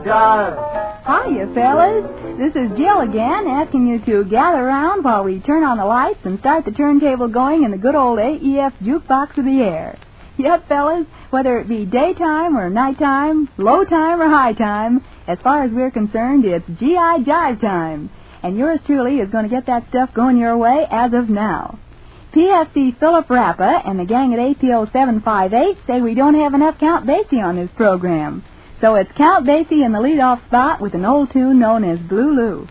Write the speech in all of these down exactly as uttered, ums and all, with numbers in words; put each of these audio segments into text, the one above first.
jive. Hiya, fellas. This is Jill again, asking you to gather around while we turn on the lights and start the turntable going in the good old A E F jukebox of the air. Yep, fellas, whether it be daytime or nighttime, low time or high time, as far as we're concerned, it's G I Jive time. And yours truly is going to get that stuff going your way as of now. P F C Philip Rappa and the gang at A P O seven five eight say we don't have enough Count Basie on this program. So it's Count Basie in the leadoff spot with an old tune known as Blue Lou.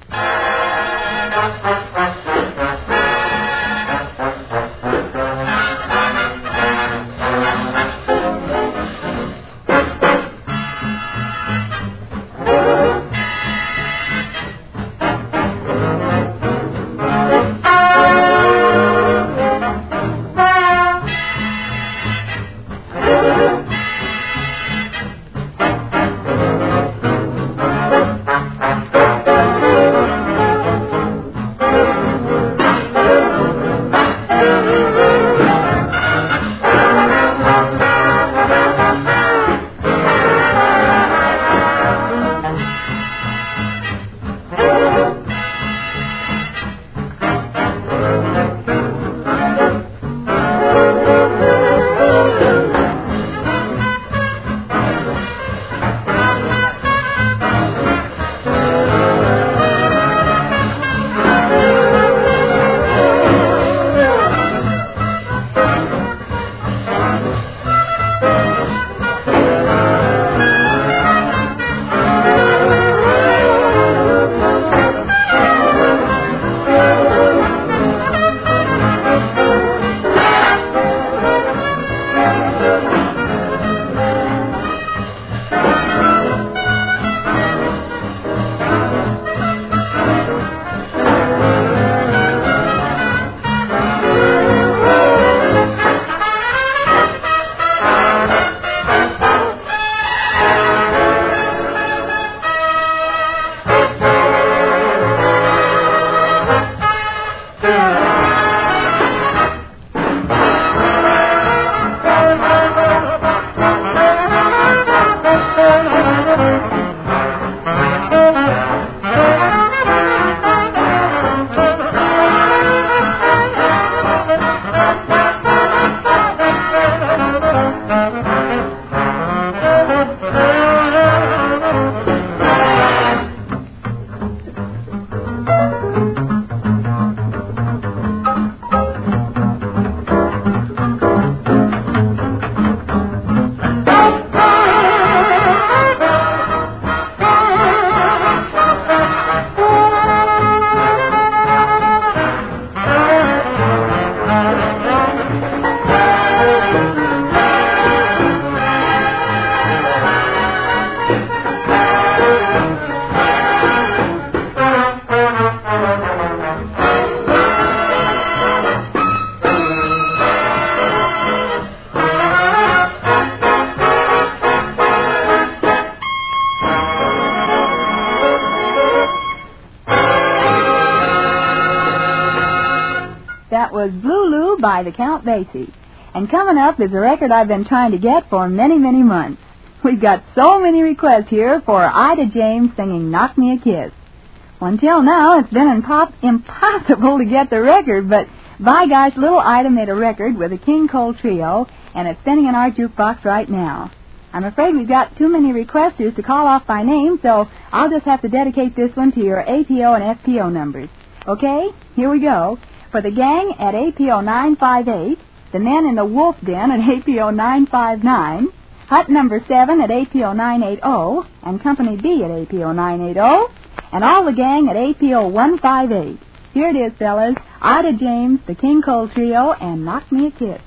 That was Blue Lou by the Count Basie. And coming up is a record I've been trying to get for many, many months. We've got so many requests here for Ida James singing Knock Me a Kiss. Well, until now, it's been impop- impossible to get the record, but by gosh, little Ida made a record with the King Cole Trio, and it's spinning in our jukebox right now. I'm afraid we've got too many requesters to call off by name, so I'll just have to dedicate this one to your A P O and F P O numbers. Okay, here we go. For the gang at A P O nine five eight, the men in the Wolf Den at A P O nine five nine, Hut number seven at A P O nine eighty, and Company B at A P O nine eighty, and all the gang at A P O one five eight. Here it is, fellas. Ida James, the King Cole Trio, and Knock Me a Kiss.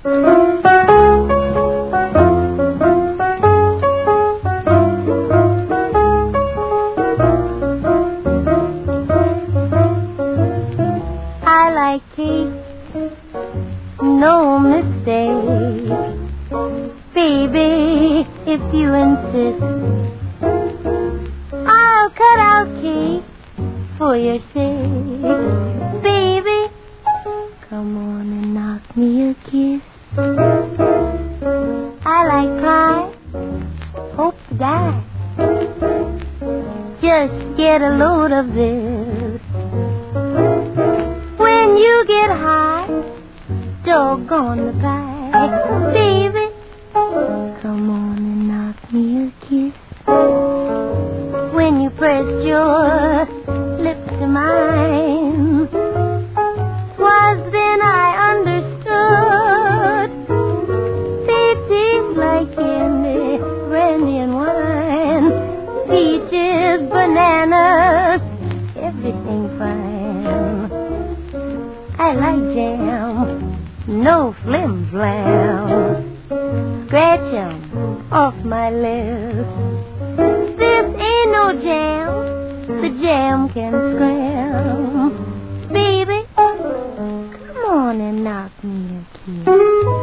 I like cake, no mistake. Baby, if you insist, I'll cut out cake for your sake. Baby, come on and knock me a kiss. I like pie, hope to die. of this. When you get high, doggone the pie. Baby, come on and knock me a kiss. When you pressed your lips to mine, 'twas then I understood. Sweet like candy, brandy and wine, peaches, bananas, everything fine. I like jam, no flim-flam. Scratch 'em off my lips. This ain't no jam, the jam can scram. Baby, come on and knock me a kiss.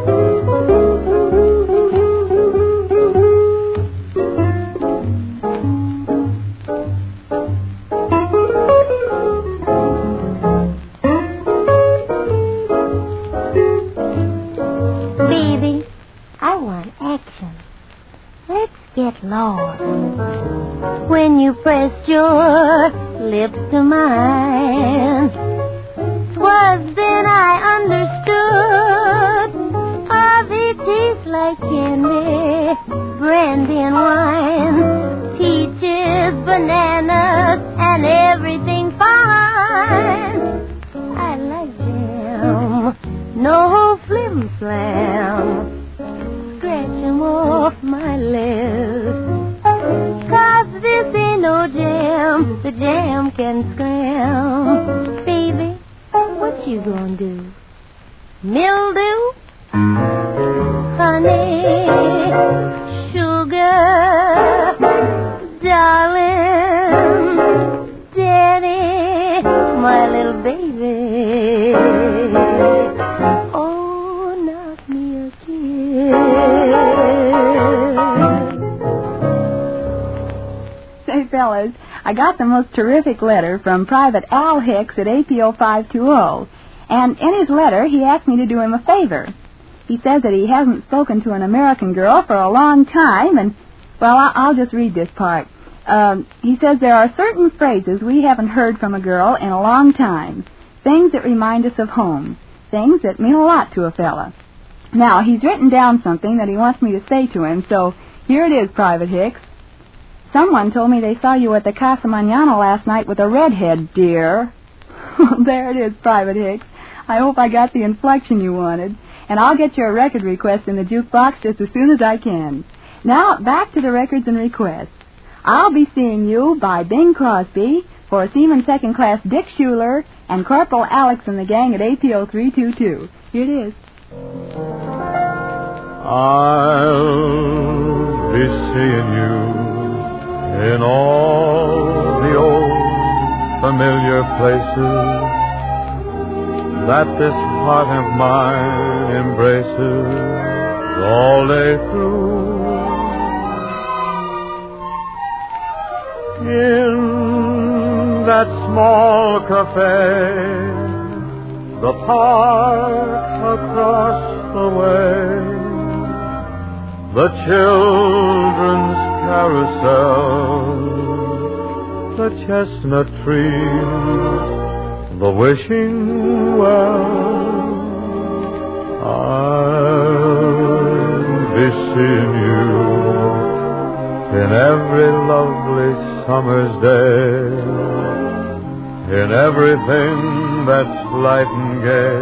Baby, I want action. Let's get lost. When you pressed your lips to mine, 'twas then I understood. Oh, they taste like candy, brandy and wine, peaches, bananas, and everything fine. I like jam, no flim-flam. Scratch 'em off my lips. 'Cause this ain't no jam, the jam can scram. Baby, what you gonna do? Mildew? Honey? Sugar? Darling? Daddy? My little baby? Oh, knock me a kiss. Say, fellas, I got the most terrific letter from Private Al Hicks at A P O five two zero. And in his letter, he asked me to do him a favor. He says that he hasn't spoken to an American girl for a long time, and, well, I'll just read this part. Um, he says there are certain phrases we haven't heard from a girl in a long time, things that remind us of home, things that mean a lot to a fella. Now, he's written down something that he wants me to say to him, so here it is, Private Hicks. Someone told me they saw you at the Casa Mañana last night with a redhead, dear. There it is, Private Hicks. I hope I got the inflection you wanted, and I'll get your record request in the jukebox just as soon as I can. Now, back to the records and requests. I'll be seeing you by Bing Crosby for Seaman Second Class Dick Schuler and Corporal Alex and the gang at A P O three two two. Here it is. I'll be seeing you in all the old familiar places that this heart of mine embraces all day through. In that small cafe, the park across the way, the children's carousel, the chestnut trees, the wishing well. I'll be seeing you in every lovely summer's day, in everything that's light and gay.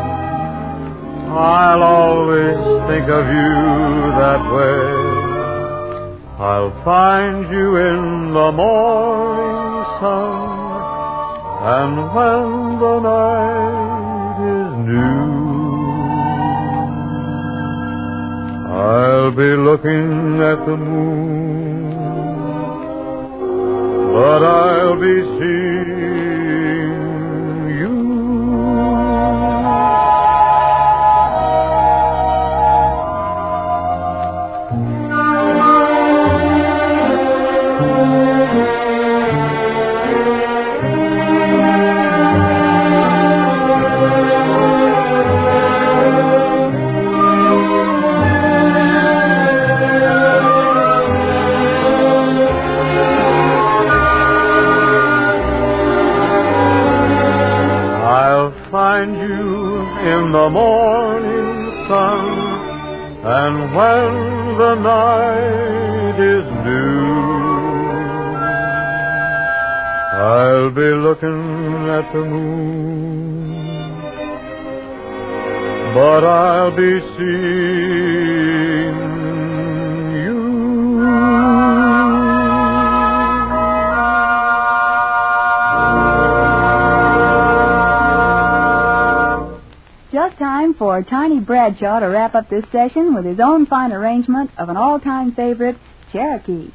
I'll always think of you that way. I'll find you in the morning sun, and when the night is new, I'll be looking at the moon, but I'll be seeing you. find you in the morning sun, and when the night is new, I'll be looking at the moon, but I'll be seeing you. Just time for Tiny Bradshaw to wrap up this session with his own fine arrangement of an all-time favorite, Cherokee.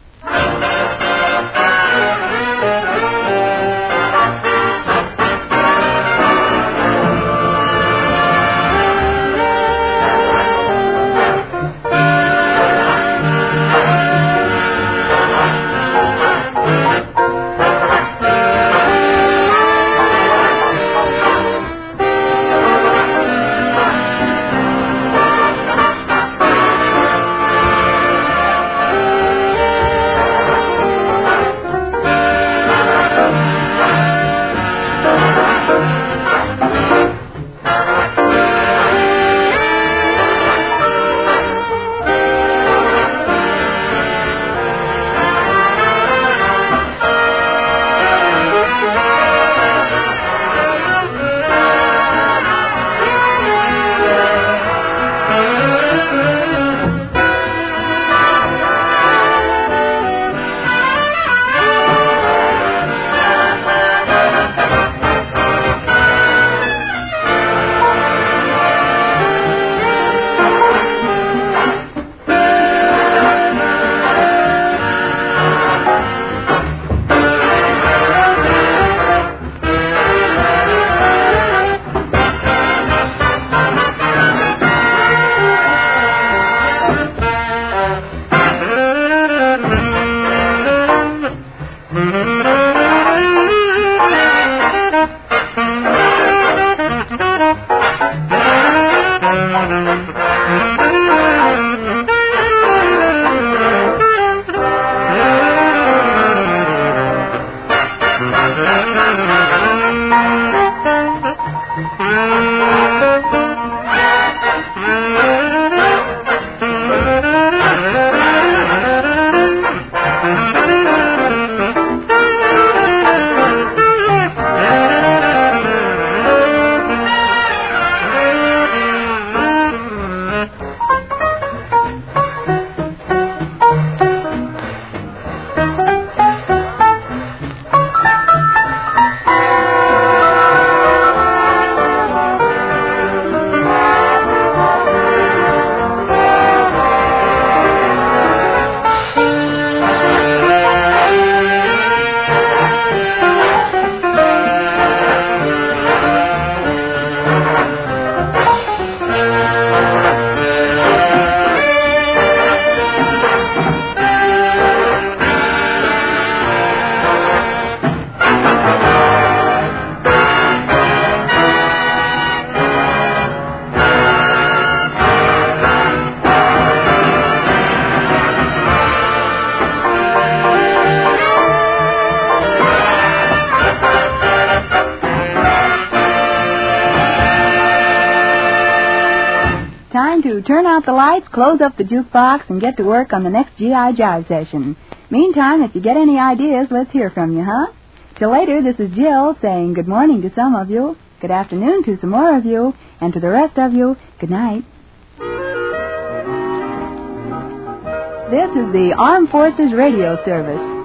Time to turn out the lights, close up the jukebox, and get to work on the next G I. Jive session. Meantime, if you get any ideas, let's hear from you, huh? Till later, this is Jill saying good morning to some of you, good afternoon to some more of you, and to the rest of you, good night. This is the Armed Forces Radio Service.